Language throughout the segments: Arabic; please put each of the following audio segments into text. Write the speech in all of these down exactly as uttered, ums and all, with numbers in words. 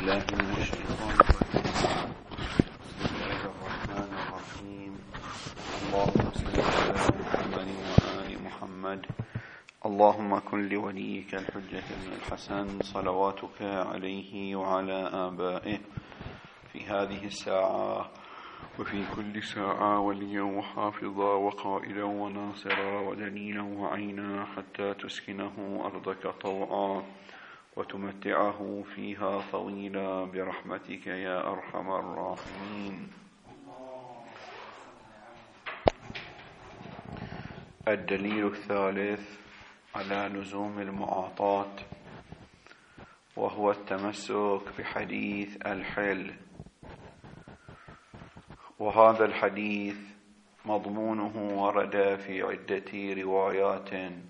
بالله من الشيطان الرجيم. بسم الله الرحمن الرحيم. اللهم صل على محمد وآل محمد. اللهم كن لوليك الحجة بن الحسن صلواتك عليه وعلى آبائه في هذه الساعة وفي كل ساعة وليا وحافظا وقائدا وناصرا ودليلا وعينا حتى تسكنه أرضك طوعا وتمتعه فيها طويلا برحمتك يا أرحم الراحمين. الدليل الثالث على لزوم المعاطاة وهو التمسك بحديث الحل، وهذا الحديث مضمونه ورد في عدة روايات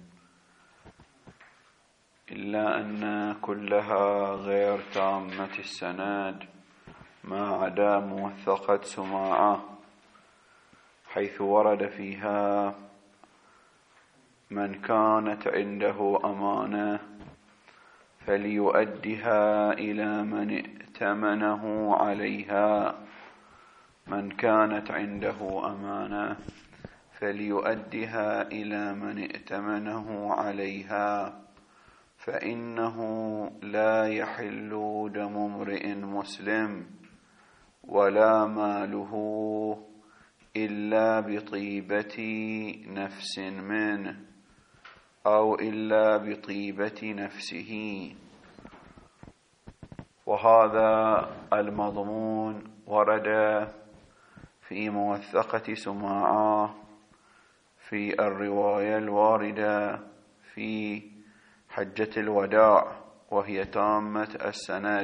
إلا أن كلها غير تامة السند ما عدا موثقة سماعة، حيث ورد فيها: من كانت عنده أمانة فليؤدها إلى من ائتمنه عليها من كانت عنده أمانة فليؤدها إلى من ائتمنه عليها فإنه لا يحل دم امرئ مسلم ولا ماله إلا بطيبة نفس منه أو إلا بطيبة نفسه. وهذا المضمون ورد في موثقة سماعة في الرواية الواردة في حجة الوداع، وهي تامة السند.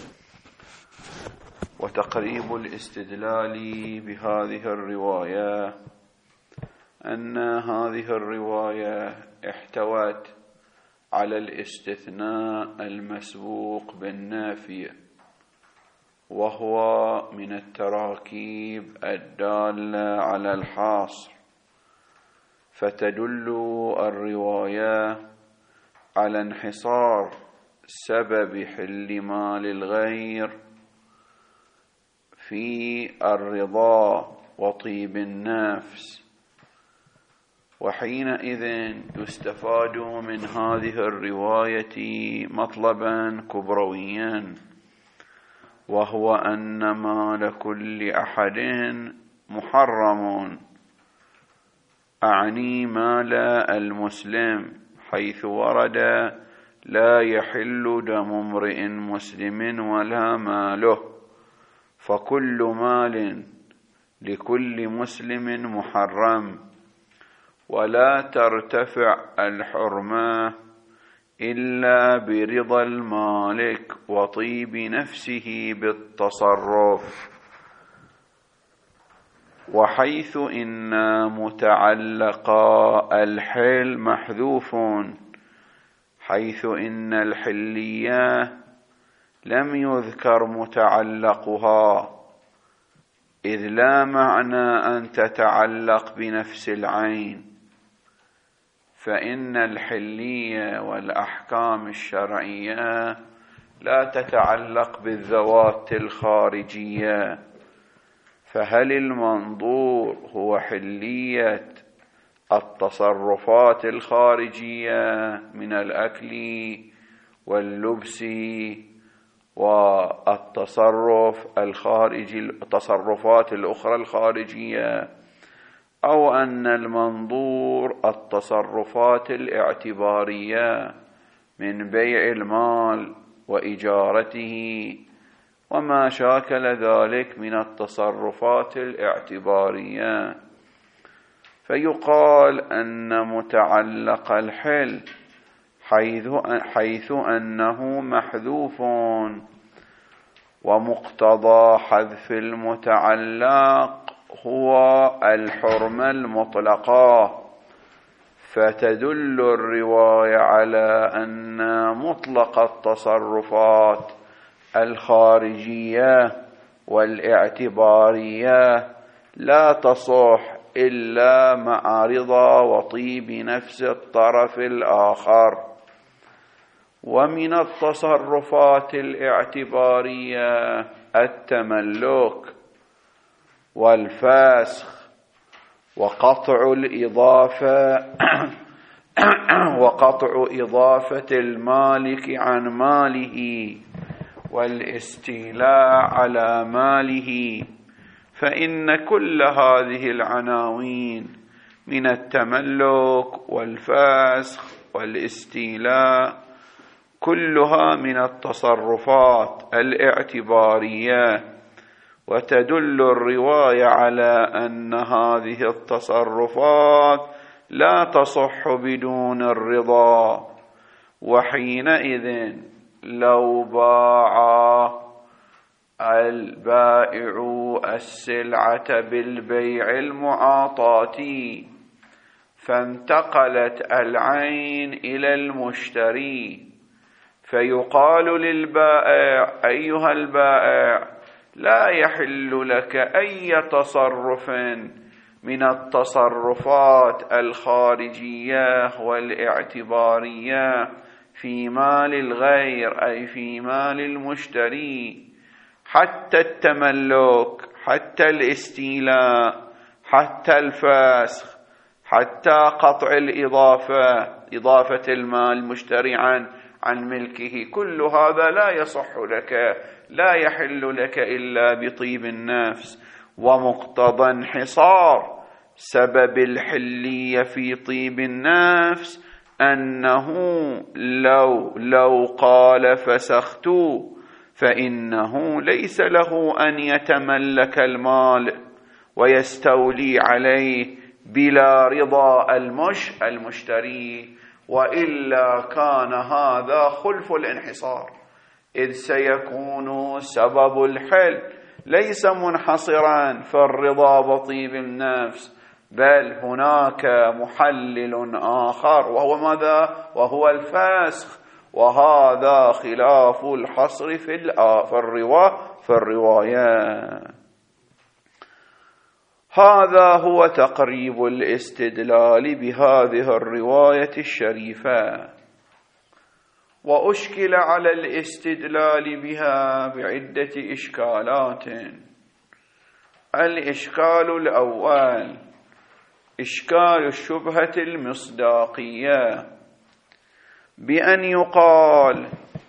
وتقريب الاستدلال بهذه الرواية أن هذه الرواية احتوت على الاستثناء المسبوق بالنافي، وهو من التراكيب الدالة على الحاصر، فتدل الرواية على انحصار سبب حل مال الغير في الرضا وطيب النفس. وحينئذ يستفاد من هذه الرواية مطلبا كبرويا، وهو أن مال كل أحد محرم، أعني مال المسلم، حيث ورد: لا يحل دم امرئ مسلم ولا ماله، فكل مال لكل مسلم محرم، ولا ترتفع الحرمة إلا برضا المالك وطيب نفسه بالتصرف. وحيث إن متعلق الحل محذوف، حيث إن الحلية لم يذكر متعلقها، إذ لا معنى أن تتعلق بنفس العين، فإن الحلية والأحكام الشرعية لا تتعلق بالذوات الخارجية، فهل المنظور هو حلية التصرفات الخارجية من الأكل واللبس والتصرف الخارجي التصرفات الأخرى الخارجية، أو أن المنظور التصرفات الاعتبارية من بيع المال وإجارته وما شاكل ذلك من التصرفات الاعتبارية؟ فيقال أن متعلق الحل حيث, حيث أنه محذوف، ومقتضى حذف المتعلق هو الحرمة المطلقة، فتدل الرواية على أن مطلق التصرفات الخارجية والاعتبارية لا تصح إلا مع رضا وطيب نفس الطرف الآخر. ومن التصرفات الاعتبارية التملك والفسخ وقطع الإضافة وقطع إضافة المالك عن ماله والاستيلاء على ماله، فإن كل هذه العناوين من التملك والفسخ والاستيلاء كلها من التصرفات الاعتبارية، وتدل الرواية على أن هذه التصرفات لا تصح بدون الرضا. وحينئذ لو باع البائع السلعة بالبيع المعاطاتي فانتقلت العين إلى المشتري، فيقال للبائع: أيها البائع، لا يحل لك أي تصرف من التصرفات الخارجية والاعتبارية في مال الغير، أي في مال المشتري، حتى التملك، حتى الاستيلاء، حتى الفسخ، حتى قطع الإضافة، إضافة المال المشتري عن عن ملكه، كل هذا لا يصح لك، لا يحل لك إلا بطيب النفس. ومقتضى انحصار سبب الحلية في طيب النفس أنه لو لو قال فسخت فإنه ليس له أن يتملك المال ويستولي عليه بلا رضا المش المشتري، وإلا كان هذا خلف الانحصار، إذ سيكون سبب الحل ليس منحصرا في الرضا بطيب النفس، بل هناك محلل آخر وهو ماذا؟ وهو الفسخ، وهذا خلاف الحصر في الرواية في الرواية. هذا هو تقريب الاستدلال بهذه الرواية الشريفة. وأشكل على الاستدلال بها بعدة إشكالات. الإشكال الأول إشكال الشبهة المصداقية، بأن يقال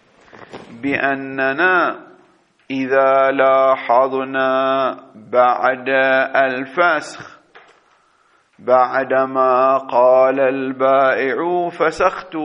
بأننا إذا لاحظنا بعد الفسخ بعدما قال البائع فسخت،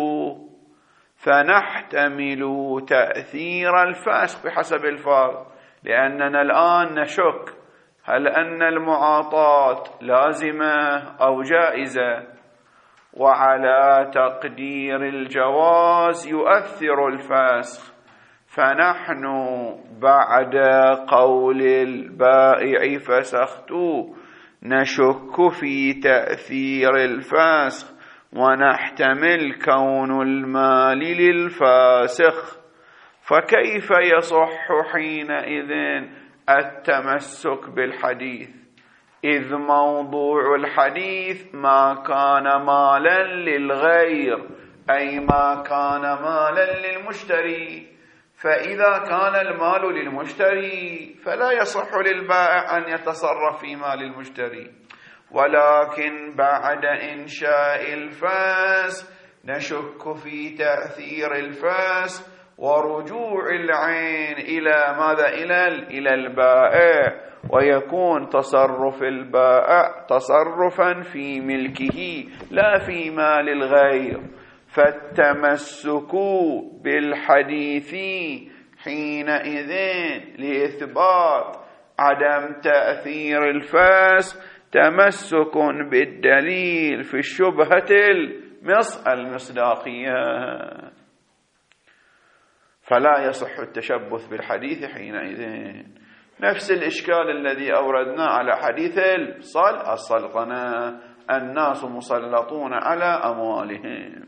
فنحتمل تأثير الفسخ بحسب الفرض، لأننا الآن نشك هل أن المعاطاة لازمة أو جائزة، وعلى تقدير الجواز يؤثر الفسخ، فنحن بعد قول البائع فسخت نشك في تأثير الفسخ، ونحتمل كون المال للفاسخ، فكيف يصح حينئذ التمسك بالحديث، إذ موضوع الحديث ما كان مالا للغير، أي ما كان مالا للمشتري، فإذا كان المال للمشتري فلا يصح للبائع أن يتصرف في مال المشتري، ولكن بعد إنشاء الفسخ نشك في تأثير الفسخ ورجوع العين إلى ماذا؟ إلى إلى البائع، ويكون تصرف البائع تصرفا في ملكه لا في مال الغير، فالتمسك بالحديث حينئذ لإثبات عدم تأثير الفسخ تمسك بالدليل في الشبهة المصداقية، فلا يصح التشبث بالحديث حينئذ. نفس الإشكال الذي أوردنا على حديث الصل السلطنة، الناس مسلطون على أموالهم.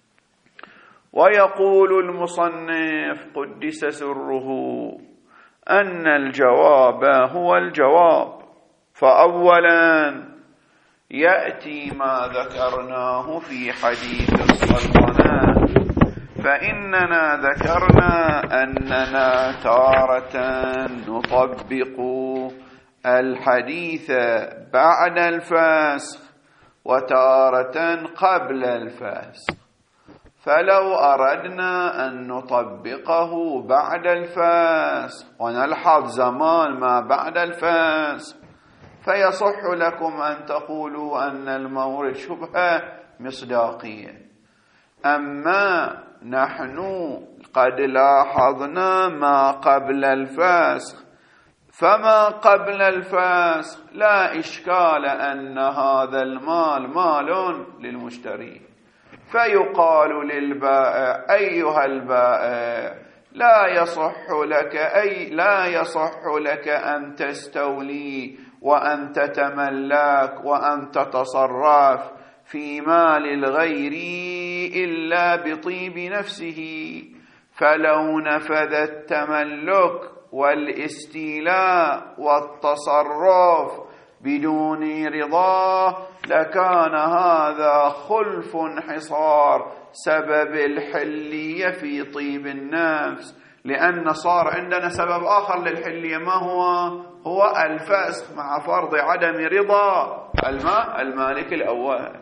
ويقول المصنف قدس سره أن الجواب هو الجواب، فأولا يأتي ما ذكرناه في حديث السلطنة فإننا ذكرنا أننا تارة نطبق الحديث بعد الفسخ وتارة قبل الفسخ. فلو أردنا أن نطبقه بعد الفسخ ونلحظ زمان ما بعد الفسخ فيصح لكم أن تقولوا أن المورد شبهة مصداقية. أما نحن قد لاحظنا ما قبل الفسخ، فما قبل الفسخ لا إشكال أن هذا المال مال للمشتري، فيقال للبائع أيها البائع لا يصح لك أي لا يصح لك أن تستولي وأن تتملك وأن تتصرف في مال الغير إلا بطيب نفسه. فلو نفذ التملك والاستيلاء والتصرف بدون رضاه لكان هذا خلف انحصار سبب الحلية في طيب النفس، لأن صار عندنا سبب آخر للحلية. ما هو؟ هو الفسخ مع فرض عدم رضا المالك الأول.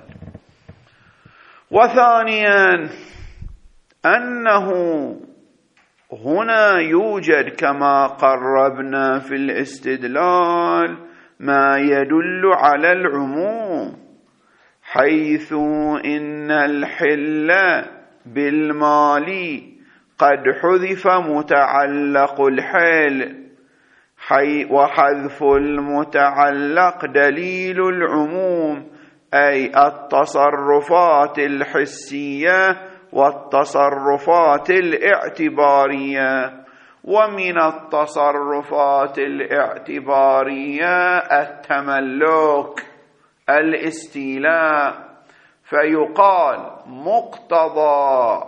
وثانيا أنه هنا يوجد كما قربنا في الاستدلال ما يدل على العموم، حيث إن الحل بالمال قد حذف متعلق الحل، وحذف المتعلق دليل العموم، أي التصرفات الحسية والتصرفات الاعتبارية. ومن التصرفات الاعتبارية التملك الاستيلاء، فيقال مقتضى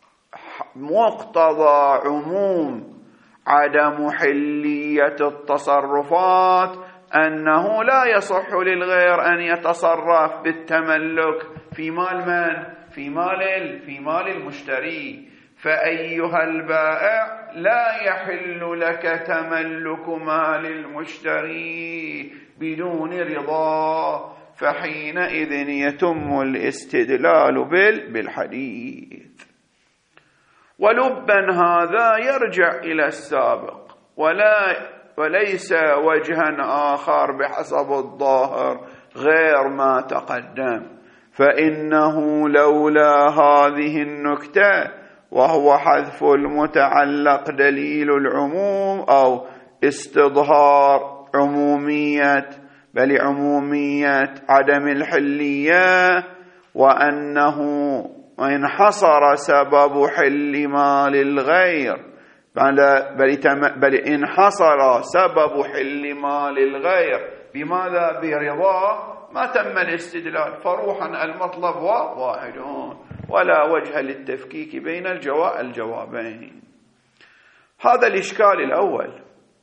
مقتضى عموم عدم حلية التصرفات أنه لا يصح للغير أن يتصرف بالتملك في مال من؟ في مال في مال المشتري. فأيها البائع لا يحل لك تملك مال المشتري بدون رضاه، فحينئذ يتم الاستدلال بالحديث. ولبا هذا يرجع إلى السابق ولا وليس وجها آخر بحسب الظاهر غير ما تقدم، فإنه لولا هذه النكتة وهو حذف المتعلق دليل العموم أو استظهار عمومية بل عمومية عدم الحلية، وأنه انحصر سبب حل مال الغير بل انحصر سبب حل مال الغير بماذا؟ برضاه، ما تم الاستدلال. فروحا المطلب واحد ولا وجه للتفكيك بين الجواب الجوابين. هذا الإشكال الأول.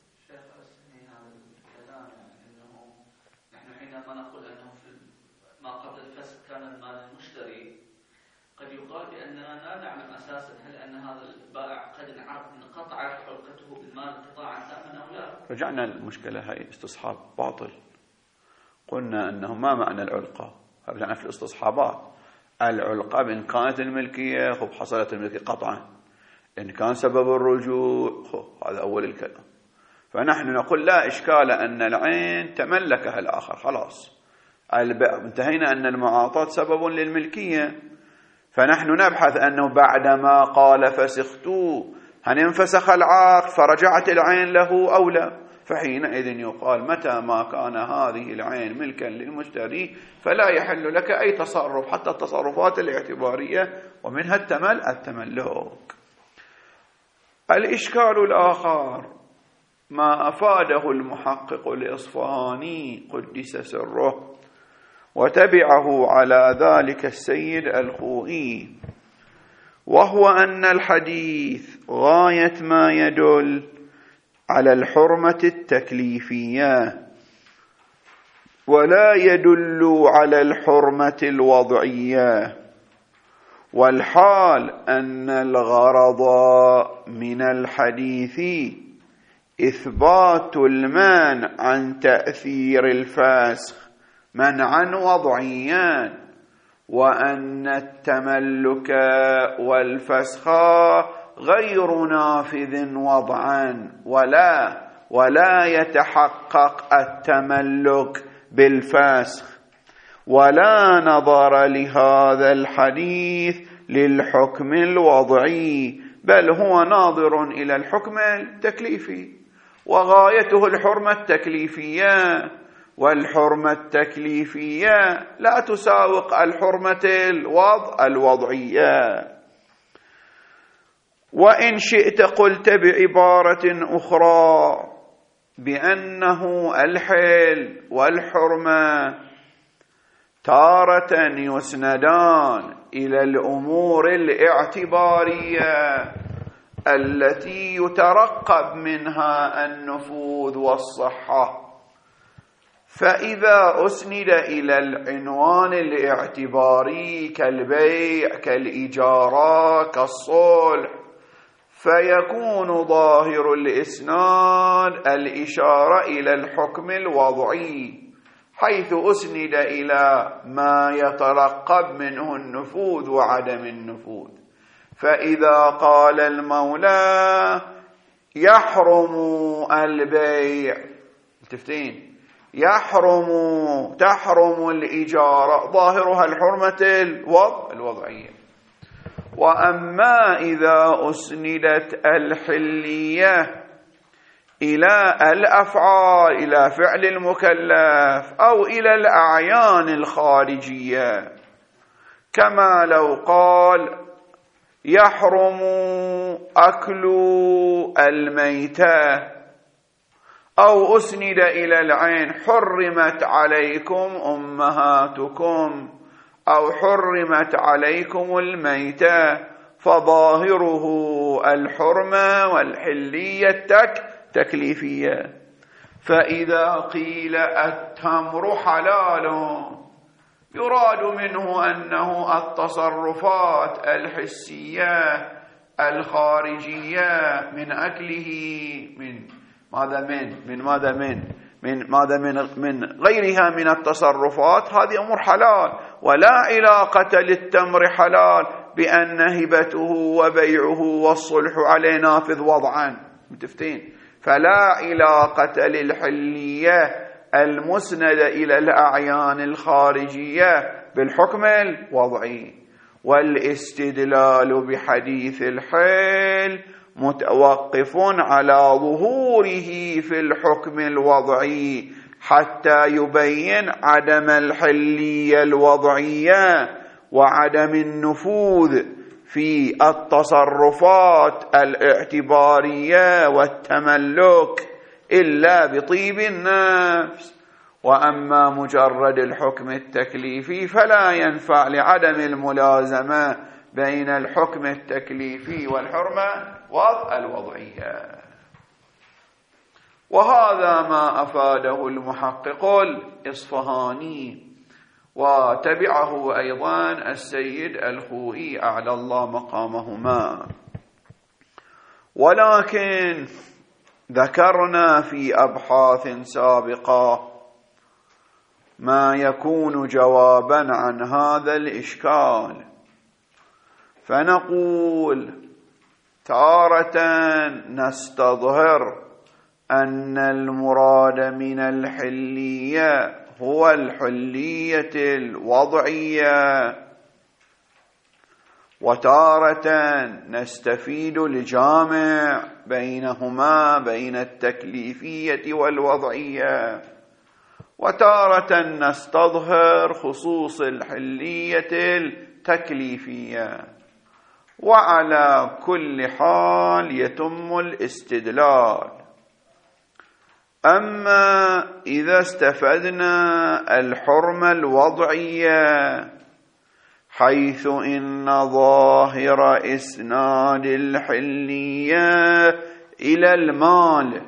نحن حينما نقول أنه في ما قبل الفسخ كان المال المشتري، قد يقال بأننا لا نعلم أساسا هل أن هذا البائع قد انقطعت حلقته بالمال انقطاعا تاما أو لا. رجعنا المشكلة هاي استصحاب باطل. قلنا أنه ما معنى العلقة؟ رجعنا في الاستصحابات. العلقة إن كانت الملكية خب حصلت الملكية قطعا، إن كان سبب الرجوع هذا أول الكلام. فنحن نقول لا إشكال أن العين تملكها الآخر، خلاص انتهينا أن المعاطاة سبب للملكية. فنحن نبحث أنه بعدما قال فسختوا هل انفسخ العقد فرجعت العين له أو لا، فحينئذ يقال متى ما كان هذه العين ملكا للمشتري فلا يحل لك أي تصرف حتى التصرفات الاعتبارية ومنها التمل التملك. الإشكال الآخر ما أفاده المحقق الإصفهاني قدس سره وتبعه على ذلك السيد الخوئي، وهو أن الحديث غاية ما يدل على الحرمة التكليفية ولا يدل على الحرمة الوضعية، والحال أن الغرض من الحديث إثبات المانع عن تأثير الفسخ منعا وضعيا، وأن التملك والفسخ غير نافذ وضعا، ولا ولا يتحقق التملك بالفسخ، ولا نظر لهذا الحديث للحكم الوضعي، بل هو ناظر إلى الحكم التكليفي، وغايته الحرمة التكليفية، والحرمة التكليفية لا تساوق الحرمة الوضع الوضعية. وإن شئت قلت بعبارة أخرى بأنه الحل والحرمة تارة يسندان إلى الأمور الاعتبارية التي يترقب منها النفوذ والصحة، فإذا أسند إلى العنوان الاعتباري كالبيع كالإجارة كالصلح فيكون ظاهر الإسناد الإشارة إلى الحكم الوضعي، حيث أسند إلى ما يترقب منه النفوذ وعدم النفوذ. فإذا قال المولى يحرم البيع، تفتين يحرم تحرم الإجارة، ظاهرها الحرمة الوضع الوضعية. وأما إذا أسندت الحلية إلى الأفعال، إلى فعل المكلف أو إلى الأعيان الخارجية، كما لو قال يحرم أكل الميتة، أو أسند إلى العين حرمت عليكم أمهاتكم، أو حرمت عليكم الميتة، فظاهره الحرمة والحلية التك تكليفية. فإذا قيل التمر حلال يراد منه أنه التصرفات الحسية الخارجية من أكله، من ماذا من من ماذا من من ماذا من من غيرها من التصرفات، هذه أمور حلال، ولا علاقة للتمر حلال بأن هبته وبيعه والصلح عليه نافذ وضعا، متفتين؟ فلا علاقة للحلية المسندة إلى الأعيان الخارجية بالحكم الوضعي. والاستدلال بحديث الحل متوقف على ظهوره في الحكم الوضعي حتى يبين عدم الحلية الوضعية وعدم النفوذ في التصرفات الاعتبارية والتملك إلا بطيب النفس. وأما مجرد الحكم التكليفي فلا ينفع لعدم الملازمة بين الحكم التكليفي والحرمة والوضعية. وهذا ما أفاده المحقق الإصفهاني، وتبعه أيضا السيد الخوئي أعلى الله مقامهما. ولكن ذكرنا في أبحاث سابقة ما يكون جوابا عن هذا الإشكال، فنقول تارة نستظهر أن المراد من الحلية هو الحلية الوضعية، وتارة نستفيد الجامع بينهما بين التكليفية والوضعية، وتارة نستظهر خصوص الحلية التكليفية. وعلى كل حال يتم الاستدلال. أما إذا استفدنا الحرمة الوضعية حيث إن ظاهر إسناد الحلية إلى المال،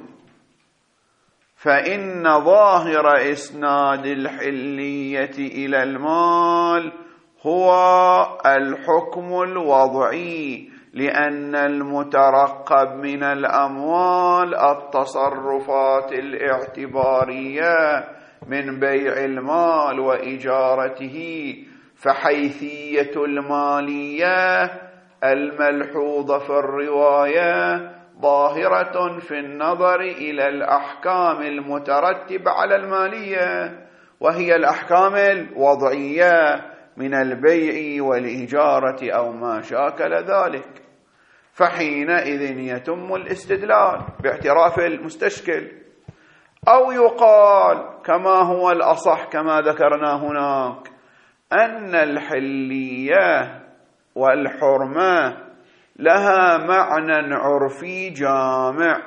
فإن ظاهر إسناد الحلية إلى المال هو الحكم الوضعي، لأن المترقب من الأموال التصرفات الاعتبارية من بيع المال وإجارته، فحيثية المالية الملحوظة في الرواية ظاهرة في النظر إلى الأحكام المترتبة على المالية، وهي الأحكام الوضعية من البيع والإجارة أو ما شاكل ذلك. فحينئذ يتم الاستدلال باعتراف المستشكل، أو يقال كما هو الأصح كما ذكرنا هناك أن الحلية والحرمة لها معنى عرفي جامع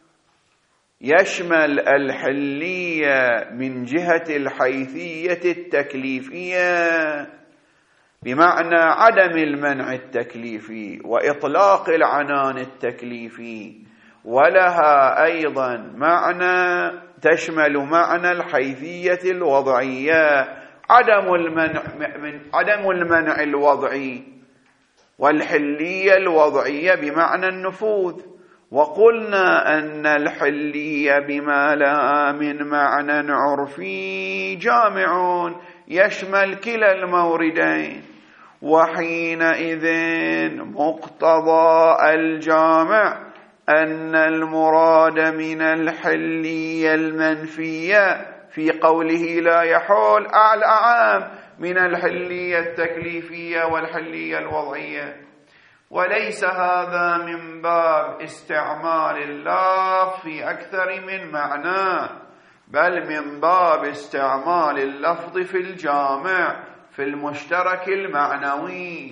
يشمل الحلية من جهة الحيثية التكليفية بمعنى عدم المنع التكليفي وإطلاق العنان التكليفي، ولها أيضا معنى تشمل معنى الحيثية الوضعية عدم المنع من عدم المنع الوضعي، والحلية الوضعية بمعنى النفوذ. وقلنا أن الحلية بما لها من معنى عرفي جامع يشمل كلا الموردين، وحينئذ مقتضى الجامع أن المراد من الحلية المنفية في قوله لا يحول أعلى أعام من الحلية التكليفية والحلية الوضعية، وليس هذا من باب استعمال اللفظ في أكثر من معنى، بل من باب استعمال اللفظ في الجامع في المشترك المعنوي.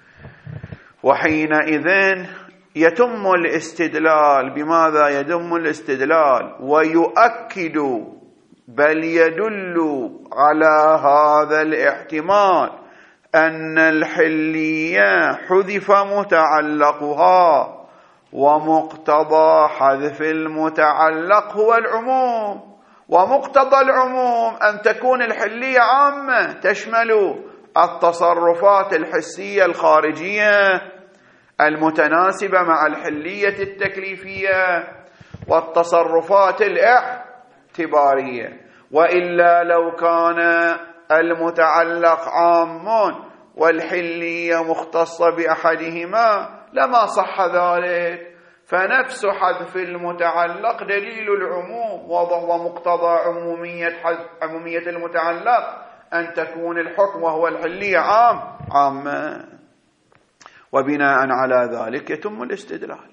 وحينئذ يتم الاستدلال. بماذا يتم الاستدلال؟ ويؤكد بل يدل على هذا الاحتمال أن الحلية حذف متعلقها، ومقتضى حذف المتعلق هو العموم، ومقتضى العموم أن تكون الحلية عامة تشمل التصرفات الحسية الخارجية المتناسبة مع الحلية التكليفية والتصرفات الاعتبارية، وإلا لو كان المتعلق عام والحلية مختصة بأحدهما لما صح ذلك. فنفس حذف المتعلق دليل العموم، ومقتضى عمومية عمومية المتعلق أن تكون الحكم وهو الحلية عام عامة، وبناء على ذلك يتم الاستدلال.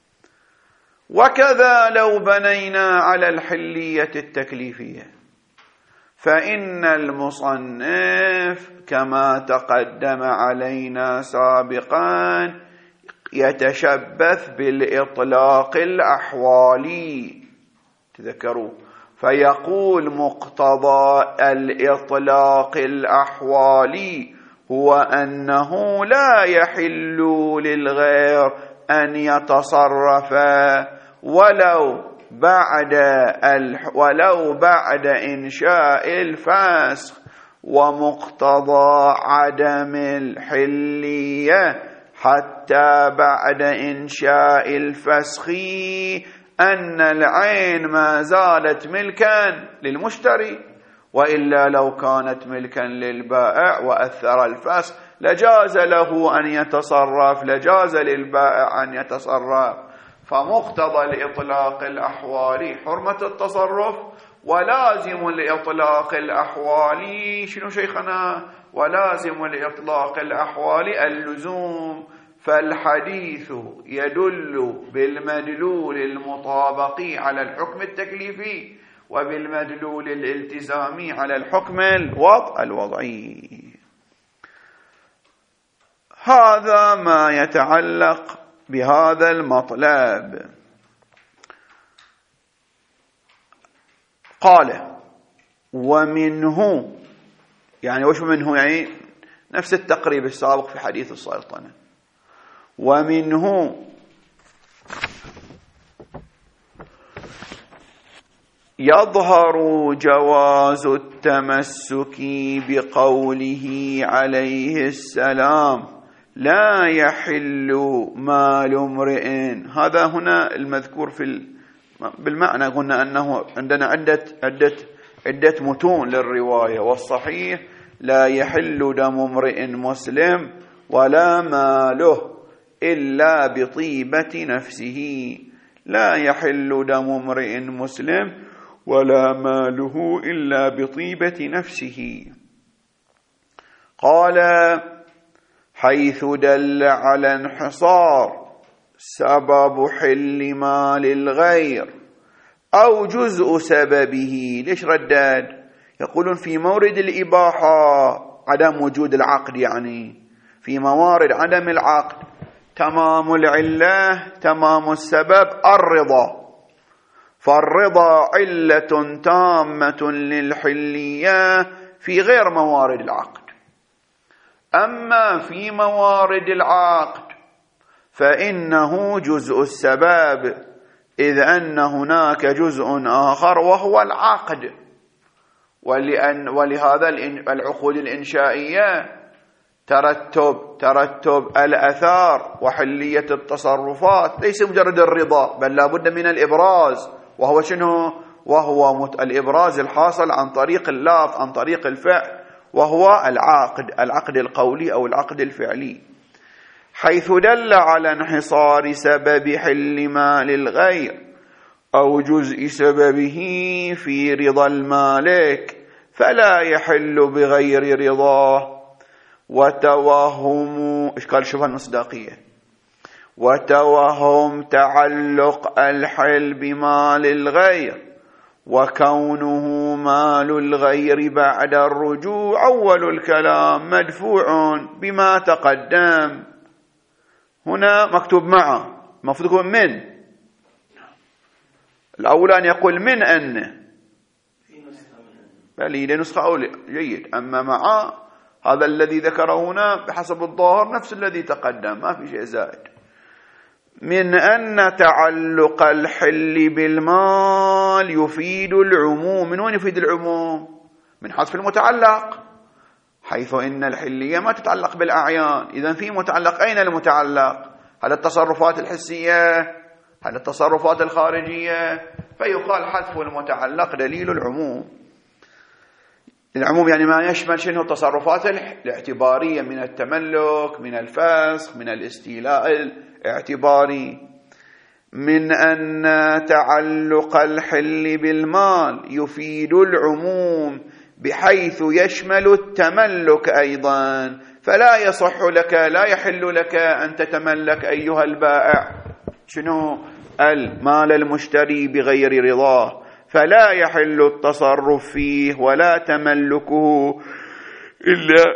وكذا لو بنينا على الحلية التكليفية، فإن المصنف كما تقدم علينا سابقا يتشبث بالإطلاق الأحوالي، تذكروا، فيقول مقتضى الإطلاق الأحوالي هو أنه لا يحل للغير أن يتصرف ولو بعد ولو بعد إنشاء الفسخ، ومقتضى عدم الحلية حتى بعد إنشاء الفسخ أن العين ما زالت ملكا للمشتري، وإلا لو كانت ملكا للبائع وأثر الفسخ لجاز له أن يتصرف، لجاز للبائع أن يتصرف. فمقتضى الإطلاق الأحوالي حرمة التصرف، ولازم الإطلاق الأحوالي شنو شيخنا؟ ولازم الإطلاق الأحوالي اللزوم. فالحديث يدل بالمدلول المطابقي على الحكم التكليفي، وبالمدلول الالتزامي على الحكم الوضع الوضعي. هذا ما يتعلق بهذا المطلب. قال ومنه، يعني وش منه؟ يعني نفس التقريب السابق في حديث السلطنة. ومنه يظهر جواز التمسك بقوله عليه السلام لا يحل مال امرئ. هذا هنا المذكور في بالمعنى، قلنا أنه عندنا عدة عدة عدة متون للرواية، والصحيح لا يحل دم امرئ مسلم ولا ماله إلا بطيبة نفسه. لا يحل دم امرئ مسلم ولا ماله إلا بطيبة نفسه. قال حيث دل على انحصار سبب حل مال الغير أو جزء سببه. ليش ردد؟ يقولون في مورد الإباحة عدم وجود العقد، يعني في موارد عدم العقد تمام العلة تمام السبب الرضا، فالرضا علة تامة للحلية في غير موارد العقد. أما في موارد العقد فإنه جزء السبب، إذ أن هناك جزء آخر وهو العقد. ولأن ولهذا العقود الإنشائية ترتب ترتب الأثار وحلية التصرفات ليس مجرد الرضا، بل لا بد من الإبراز، وهو شنو؟ وهو الإبراز الحاصل عن طريق اللفظ، عن طريق الفعل، وهو العقد العقد القولي أو العقد الفعلي. حيث دل على انحصار سبب حل مال الغير أو جزء سببه في رضا المالك فلا يحل بغير رضاه. وتوهم إشكال شبه المصداقية، وتوهم تعلق الحل بمال الغير وكونه مال الغير بعد الرجوع أول الكلام مدفوع بما تقدم. هنا مكتوب معه، المفروض يكون من، الأولى أن يقول من أن، بل هي نسخة أولى جيد. أما مع هذا الذي ذكره هنا بحسب الظاهر نفس الذي تقدم، ما في شيء زائد. من أن تعلق الحل بالمال يفيد العموم. من وين يفيد العموم؟ من حذف المتعلق، حيث إن الحلية ما تتعلق بالأعيان. إذن في متعلق، أين المتعلق؟ هل التصرفات الحسية؟ هل التصرفات الخارجية؟ فيقال حذف المتعلق دليل العموم. العموم يعني ما يشمل شنو؟ التصرفات الاعتبارية من التملك، من الفسخ، من الاستيلاء الاعتباري. من أن تعلق الحل بالمال يفيد العموم بحيث يشمل التملك أيضا، فلا يصح لك، لا يحل لك أن تتملك أيها البائع شنو؟ المال المشتري بغير رضاه، فلا يحل التصرف فيه ولا تملكه إلا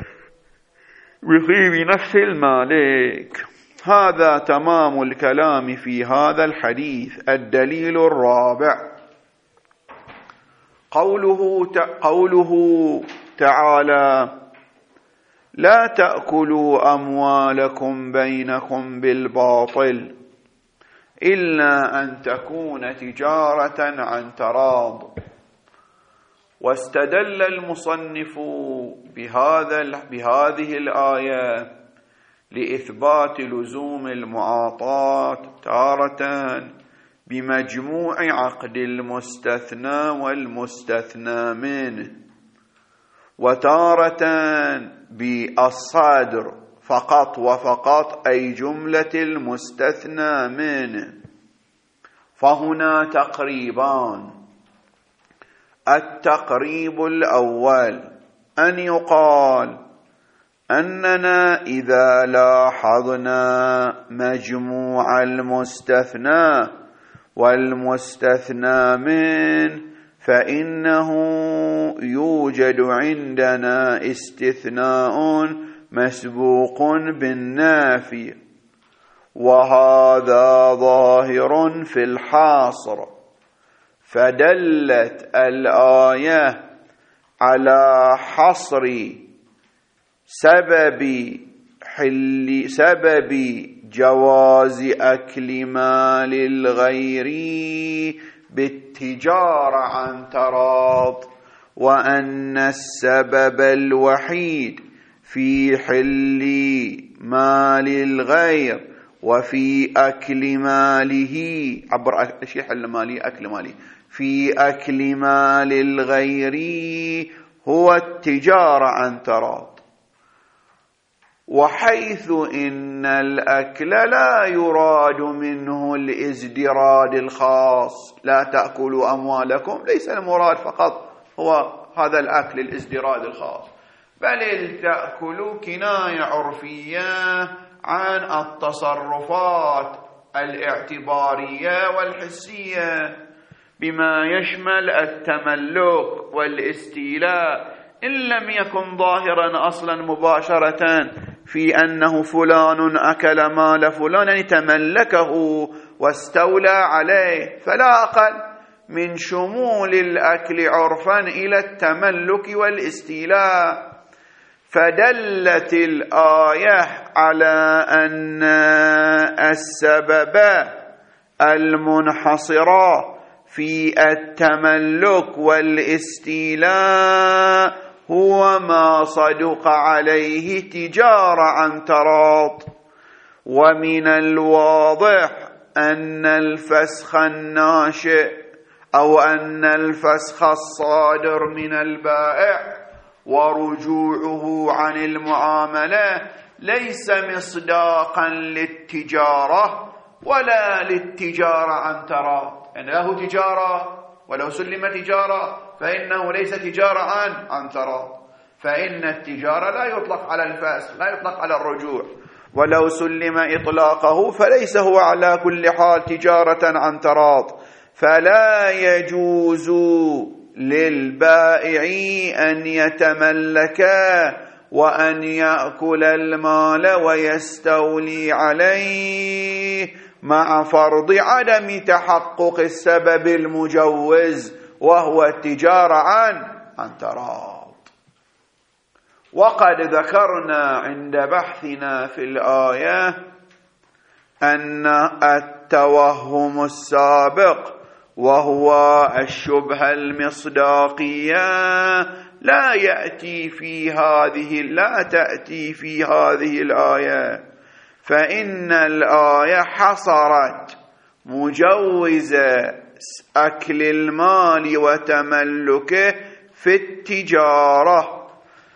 بطيب نفس المالك. هذا تمام الكلام في هذا الحديث. الدليل الرابع قوله قوله تعالى لا تأكلوا أموالكم بينكم بالباطل إلا أن تكون تجارة عن تراض. واستدل المصنف بهذا بهذه الآية لإثبات لزوم المعاطاة تارة بمجموع عقد المستثنى والمستثنى منه، وتارة بالصدر فقط وفقط أي جملة المستثنى منه. فهنا تقريبان. التقريب الأول أن يقال أننا إذا لاحظنا مجموع المستثنى والمستثنى منه فإنه يوجد عندنا استثناء مسبوق بالنافي، وهذا ظاهر في الحاصر. فدلت الآية على حصر سبب حل سبب جواز أكل مال الغير بالتجارة عن تراض، وأن السبب الوحيد في حل مال الغير وفي أكل ماله، عبر شيء حل مالي أكل مالي، في أكل مال الغير هو التجارة عن تراض، وحيث إن الأكل لا يراد منه الازدراد الخاص، لا تأكلوا أموالكم، ليس المراد فقط هو هذا الأكل الازدراد الخاص، بل التأكل كناية عرفية عن التصرفات الاعتبارية والحسية بما يشمل التملك والاستيلاء، إن لم يكن ظاهرا أصلا مباشرة في أنه فلان أكل مال فلان، يعني تملكه واستولى عليه، فلا أقل من شمول الأكل عرفا إلى التملك والاستيلاء. فدلت الآية على أن السبب المنحصر في التملك والاستيلاء هو ما صدق عليه تجارة عن تراض، ومن الواضح أن الفسخ الناشئ أو أن الفسخ الصادر من البائع ورجوعه عن المعاملة ليس مصداقا للتجارة ولا للتجارة عن تراض، يعني له تجارة ولو سلم تجارة فإنه ليس تجارة عن عن تراض، فإن التجارة لا يطلق على الفسخ، لا يطلق على الرجوع، ولو سلم إطلاقه فليس هو على كل حال تجارة عن تراض، فلا يجوز للبائع أن يتملك وأن يأكل المال ويستولي عليه مع فرض عدم تحقق السبب المجوز وهو التجارة عن عن تراض. وقد ذكرنا عند بحثنا في الآية أن التوهم السابق وهو الشبهة المصداقية لا يأتي في هذه لا تأتي في هذه الآية، فإن الآية حصرت مجوز أكل المال وتملكه في التجارة،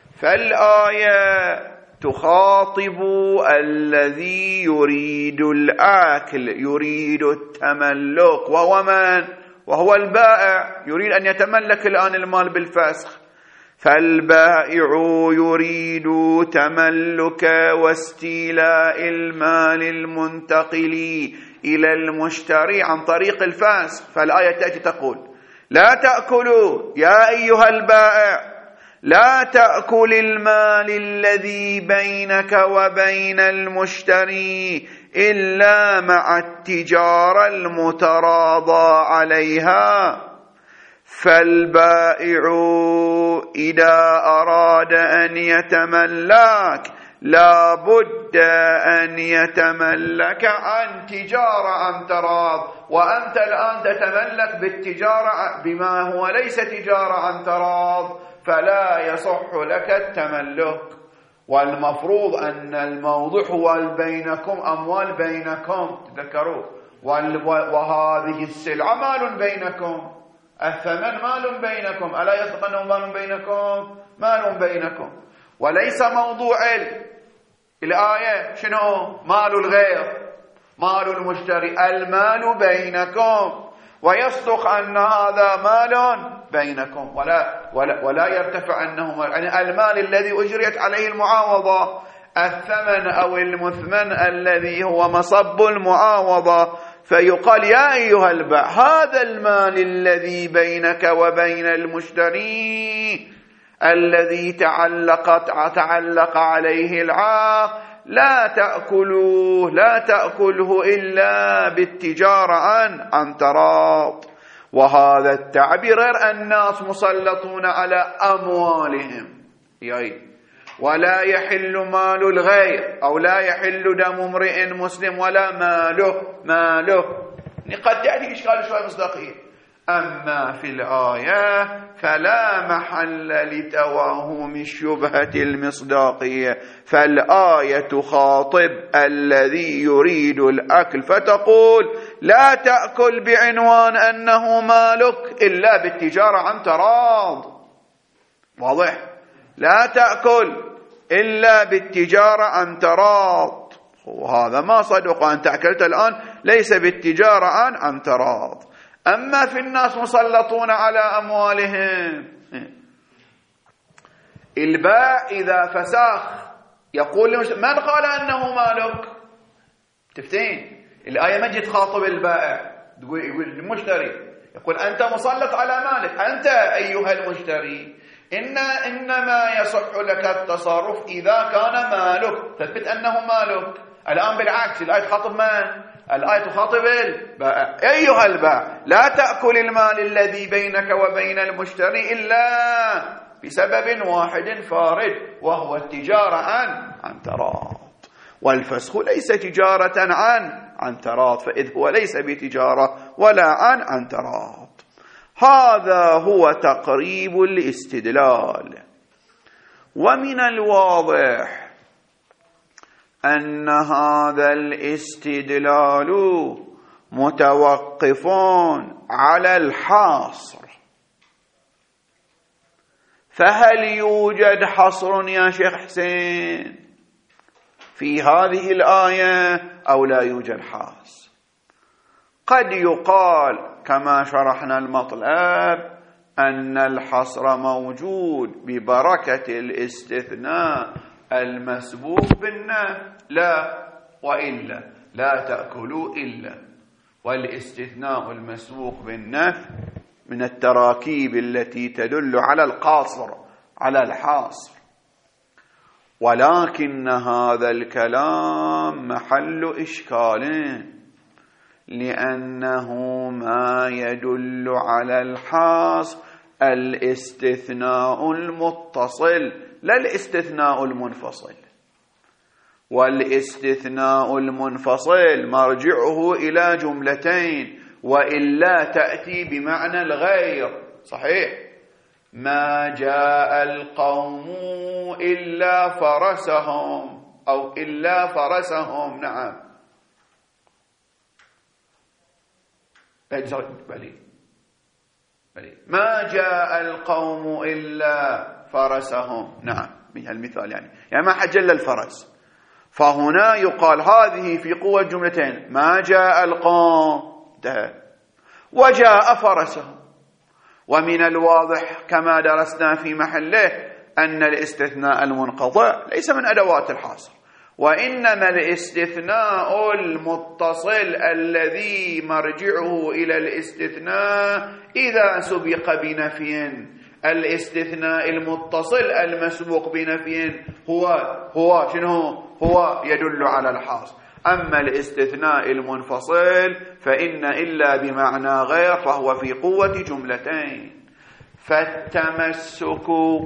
فالآية تخاطب الذي يريد الأكل، يريد التملك، وهو من؟ وهو البائع، يريد أن يتملك الآن المال بالفسخ، فالبائع يريد تملك واستيلاء المال المنتقل إلى المشتري عن طريق الفسخ، فالآية تأتي تقول: لا تأكلوا يا أيها البائع، لا تأكل المال الذي بينك وبين المشتري إلا مع التجارة المتراضى عليها. فالبائع إذا أراد أن يتملك لا بد أن يتملك عن تجارة عن تراض، وأنت الآن تتملك بالتجارة بما هو ليس تجارة عن تراض، فلا يصح لك التملك. والمفروض أن الموضوع هو بينكم أموال بينكم، تذكروا، وهذه السلعة مال بينكم، الثمن مال بينكم، ألا يصدق أنه مال بينكم؟ مال بينكم، وليس موضوع الآية شنو؟ مال الغير، مال المشتري، المال بينكم، ويصدق أن هذا مال بينكم، ولا ولا, ولا يرتفع أنه مال، يعني المال الذي أجريت عليه المعاوضة، الثمن أو المثمن الذي هو مصب المعاوضة، فيقال: يا أيها البائع، هذا المال الذي بينك وبين المشتري الذي تعلقت تعلق عليه العقد لا تأكلوه، لا تأكله إلا بالتجارة عن عن تراض. وهذا التعبير غير الناس مسلطون على أموالهم، يعني ولا يحل مال الغير، أو لا يحل دم امرئ مسلم ولا ماله ماله. قد تأتي إشكال شوية مصداقية، أما في الآية فلا محل لتوهم الشبهة المصداقية، فالآية تخاطب الذي يريد الأكل فتقول لا تأكل بعنوان أنه مالك إلا بالتجارة عن تراض. واضح؟ لا تأكل إلا بالتجارة عن تراض، وهذا ما صدق. أنت أكلت الآن ليس بالتجارة عن عن تراض. أما في الناس مسلطون على أموالهم، البائع إذا فساخ يقول من قال أنه مالك؟ تفتين الآية ما جت تخاطب البائع، تقول يقول المشتري، يقول أنت مسلط على مالك، أنت أيها المشتري إن إنما يصح لك التصرف إذا كان مالك، تثبت أنه مالك. الآن بالعكس الآية تخاطب من؟ الآية تخاطب البائع. أيها البائع لا تأكل المال الذي بينك وبين المشتري إلا بسبب واحد فارد وهو التجارة عن عن تراض، والفسخ ليس تجارة عن عن تراض، فإذ هو ليس بتجارة ولا عن عن تراض. هذا هو تقريب الاستدلال. ومن الواضح أن هذا الاستدلال متوقف على الحصر. فهل يوجد حصر يا شيخ حسين في هذه الآية أو لا يوجد حصر؟ قد يقال كما شرحنا المطلب أن الحصر موجود ببركة الاستثناء المسبوق بالنفي، لا وإلا لا تأكلوا إلا، والاستثناء المسبوق بالنفي من التراكيب التي تدل على القاصر على الحاصر. ولكن هذا الكلام محل إشكال، لأنه ما يدل على الحاصر الاستثناء المتصل لا الاستثناء المنفصل، والاستثناء المنفصل مرجعه إلى جملتين وإلا تأتي بمعنى الغير. صحيح؟ ما جاء القوم إلا فرسهم أو إلا فرسهم. نعم بلي بلي ما جاء القوم إلا فرسهم. نعم بهالمثال يعني يعني ما حد جل الفرس، فهنا يقال هذه في قوة جملتين، ما جاء القوم ده وجاء فرسهم. ومن الواضح كما درسنا في محله أن الاستثناء المنقطع ليس من أدوات الحصر، وإنما الاستثناء المتصل الذي مرجعه إلى الاستثناء إذا سبق بنفي. الاستثناء المتصل المسبوق بنفي هو هو شنو؟ هو يدل على الحاصر. أما الاستثناء المنفصل فإن إلا بمعنى غير فهو في قوة جملتين. فالتمسك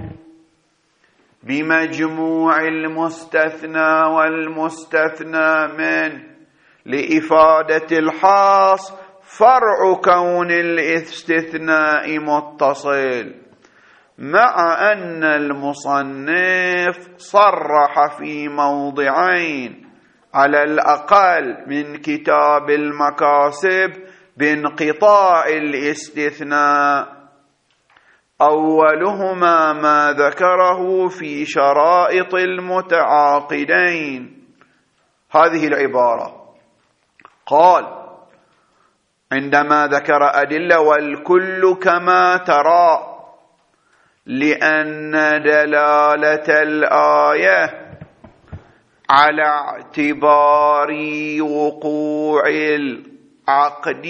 بمجموع المستثنى والمستثنى منه لإفادة الحاصر فرع كون الاستثناء متصل، مع أن المصنف صرح في موضعين على الأقل من كتاب المكاسب بانقطاع الاستثناء. أولهما ما ذكره في شرائط المتعاقدين، هذه العبارة قال عندما ذكر أدلة والكل كما ترى، لأن دلالة الآية على اعتبار وقوع العقد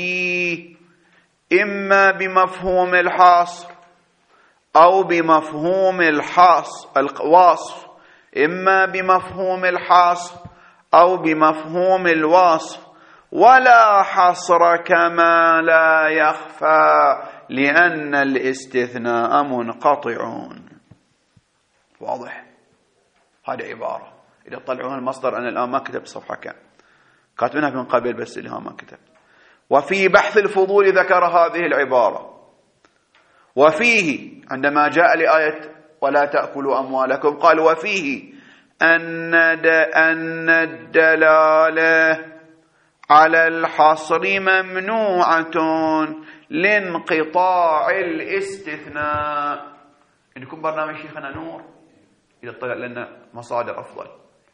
إما بمفهوم الحصر أو بمفهوم الحصر الوصف، إما بمفهوم الحصر أو بمفهوم الوصف، ولا حصر كما لا يخفى لأن الاستثناء منقطع. واضح؟ هذه عبارة إذا طلعوها المصدر، أنا الآن ما كتبت صفحة كام، كاتبينها من قبل بس اللي ها ما كتب. وفي بحث الفضول ذكر هذه العبارة. وفيه عندما جاء لآية ولا تأكلوا أموالكم قال وفيه أن أن الدلالة على الحصر ممنوعة لانقطاع الاستثناء. عندكم برنامج شيخنا نور إذا طلع لنا مصادر أفضل.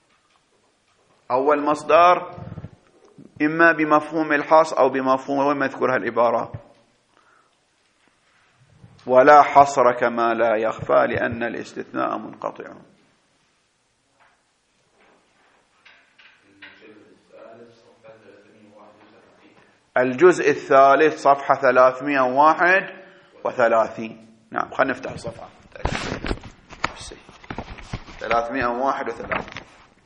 أول مصدر إما بمفهوم الحصر أو بمفهوم وين مذكورها العبارة ولا حصر كما لا يخفى لأن الاستثناء منقطع. الجزء الثالث صفحة ثلاثمئة وواحد وثلاثين. نعم خلينا نفتح الصفحة ثلاثمئة وواحد وثلاثين.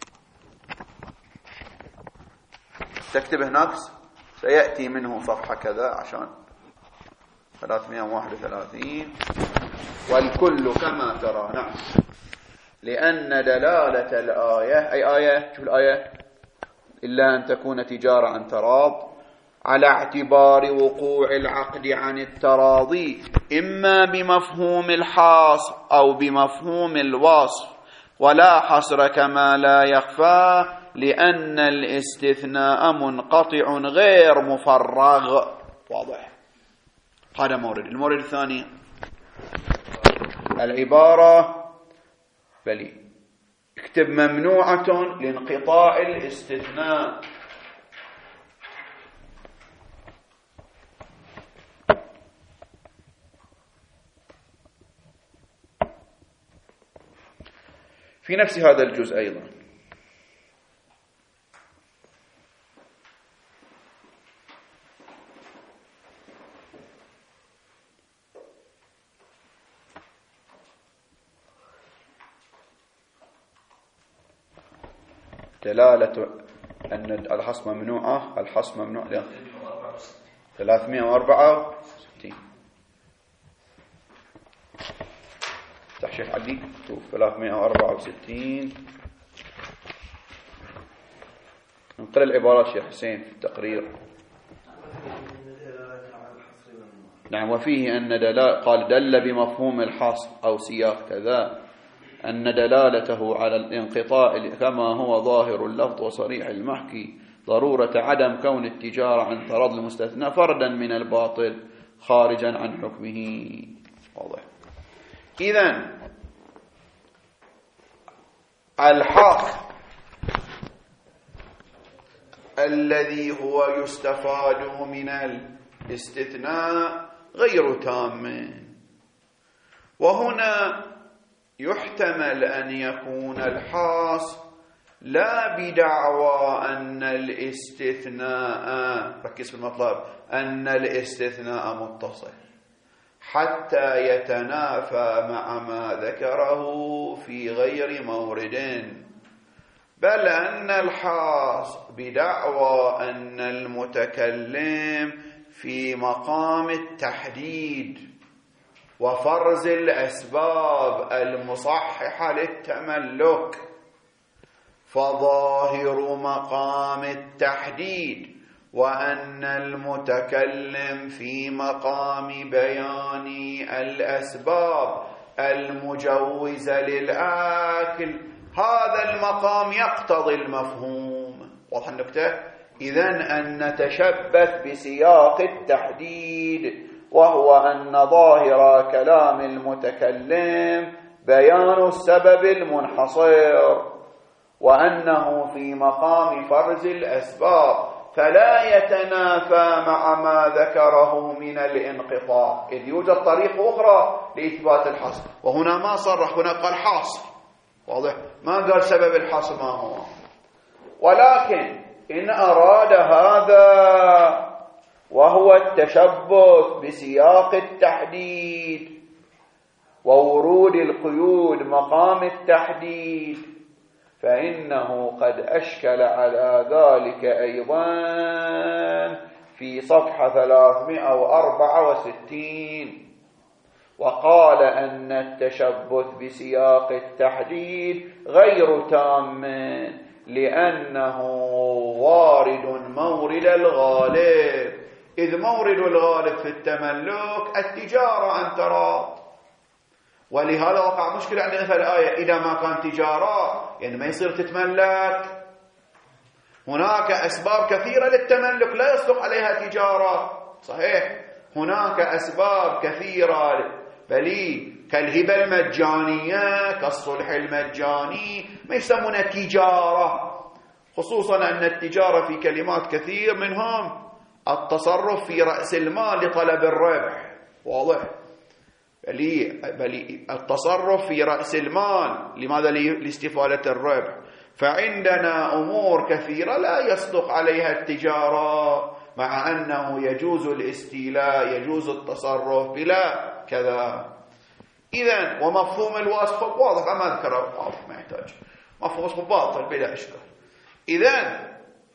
تكتب هناك سيأتي منه صفحة كذا عشان ثلاثمئة وواحد وثلاثين. والكل كما ترى. نعم لأن دلالة الآية أي آية شوف الآية إلا أن تكون تجارة عن تراض على اعتبار وقوع العقد عن التراضي إما بمفهوم الحاصر أو بمفهوم الوصف ولا حصر كما لا يخفى لأن الاستثناء منقطع غير مفرغ. واضح. هذا مورد. المورد الثاني العبارة بلي اكتب ممنوعة لانقطاع الاستثناء. في نفس هذا الجزء أيضا دلالة أن الحصر ممنوعة. الحصر ممنوع ثلاثمئة وأربعة وستين. تحشيح عدي شوف ثلاثمئة وأربعة وستين. ننقل العبارات شيخ حسين في التقرير. نعم وفيه أن دلالة قال دل بمفهوم الحصر أو سياق كذا أن دلالته على الانقطاع كما هو ظاهر اللفظ وصريح المحكي ضرورة عدم كون التجارة عن تراض المستثنى فردا من الباطل خارجا عن حكمه. واضح. إذن الحق الذي هو يستفاد من الاستثناء غير تام. وهنا يحتمل أن يكون الحاص لا بدعوى أن الاستثناء ركز في المطلب أن الاستثناء متصل حتى يتنافى مع ما ذكره في غير مورد، بل أن الحاص بدعوى أن المتكلم في مقام التحديد وفرز الأسباب المصححة للتملك، فظاهر مقام التحديد وأن المتكلم في مقام بيان الأسباب المجوزة للآكل، هذا المقام يقتضي المفهوم. واضح النكتة؟ إذن أن نتشبث بسياق التحديد، وهو أن ظاهر كلام المتكلم بيان السبب المنحصر، وأنه في مقام فرز الأسباب فلا يتنافى مع ما ذكره من الانقطاع، إذ يوجد طريق أخرى لإثبات الحصر، وهنا ما صرح، هنا قال حاصر. واضح؟ ما قال سبب الحصر ما هو. ولكن إن أراد هذا وهو التشبث بسياق التحديد وورود القيود مقام التحديد، فإنه قد أشكل على ذلك أيضا في صفحة ثلاثمئة وأربعة وستين، وقال أن التشبث بسياق التحديد غير تام لأنه وارد مورد الغالب، إذ مورد الغالب في التملك التجارة عن تراض، ولهذا وقع مشكلة عندنا في الآية. إذا ما كان تجارة يعني ما يصير تتملك. هناك أسباب كثيرة للتملك لا يصدق عليها تجارة، صحيح، هناك أسباب كثيرة بل كالهبة المجانية كالصلح المجاني ما يسمونها تجارة، خصوصا أن التجارة في كلمات كثير منهم التصرف في رأس المال لطلب الربح، واضح، بل بل التصرف في رأس المال لماذا؟ لاستفادة الربح. فعندنا أمور كثيرة لا يصدق عليها التجارة، مع أنه يجوز الاستيلاء، يجوز التصرف بلا كذا. إذن ومفهوم الوصف واضح، أما أذكره واضح ما يحتاج، مفهوم الوصف باطل بلا إشكال. إذن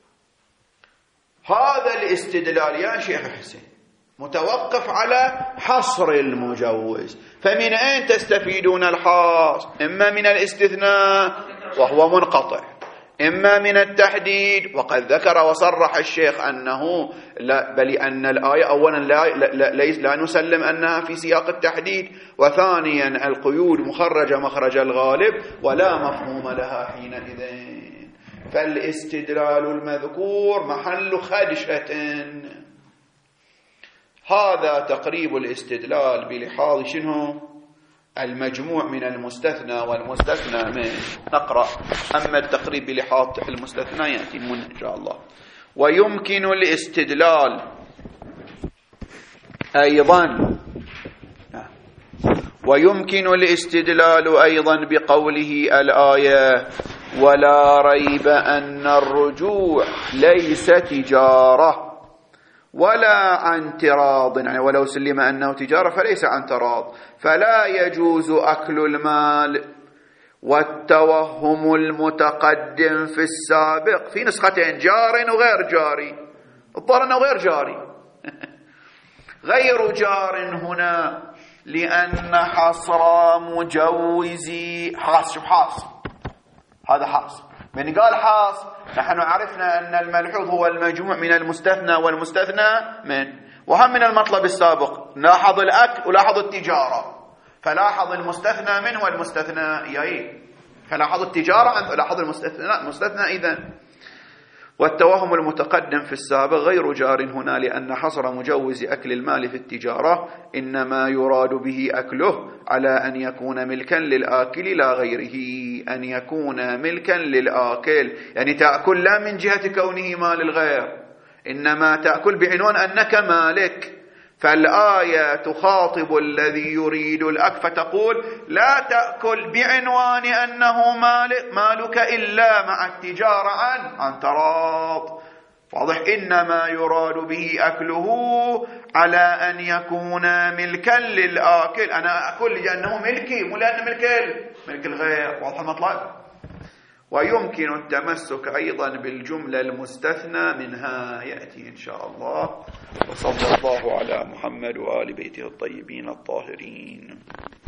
هذا الاستدلال يا شيخ حسين متوقف على حصر المجوز. فمن أين تستفيدون الحصر؟ إما من الاستثناء وهو منقطع، إما من التحديد، وقد ذكر وصرح الشيخ أنه لا، بل أن الآية أولا لا, لا, لا, لا نسلم أنها في سياق التحديد، وثانيا القيود مخرجة مخرج الغالب ولا مفهوم لها حينئذ. فالاستدلال المذكور محل خدشة. هذا تقريب الاستدلال بلحاظ شنو؟ المجموع من المستثنى والمستثنى منه. نقرأ. أما التقريب بلحاظ المستثنى يأتي من إن شاء الله. ويمكن الاستدلال أيضا ويمكن الاستدلال أيضا بقوله الآية ولا ريب أن الرجوع ليس تجارة ولا عن تراض، يعني ولو سلم أنه تجارة فليس عن تراض، فلا يجوز أكل المال. والتوهم المتقدم في السابق في نسختين جار وغير جاري، الظاهر أنه غير جاري غير جار هنا لأن حصر مجوزي حاص. شوف حاص، هذا حاص. من قال حاص نحن عرفنا أن الملحوظ هو المجموع من المستثنى والمستثنى من، وهم من المطلب السابق لاحظ الأكل ولاحظ التجارة، فلاحظ المستثنى منه والمستثنى إليه، فلاحظ التجارة عن لاحظ المستثنى المستثنى إذن. والتوهم المتقدم في السابق غير جار هنا لأن حصر مجوز أكل المال في التجارة إنما يراد به أكله على أن يكون ملكا للآكل لا غيره، أن يكون ملكا للآكل يعني تأكل لا من جهة كونه مال الغير، إنما تأكل بعنوان أنك مالك. فالآية تخاطب الذي يريد الأكل فتقول لا تأكل بعنوان أنه مالك مالك إلا مع التجارة عن عن تراض، واضح. إنما يراد به أكله على أن يكون ملكا للآكل، أنا أكل لأنه ملكي مو لأنه ملك ملك الغير، واضح المطلب. ويمكن التمسك أيضا بالجملة المستثنى منها يأتي إن شاء الله. وصلى الله على محمد وآل بيته الطيبين الطاهرين.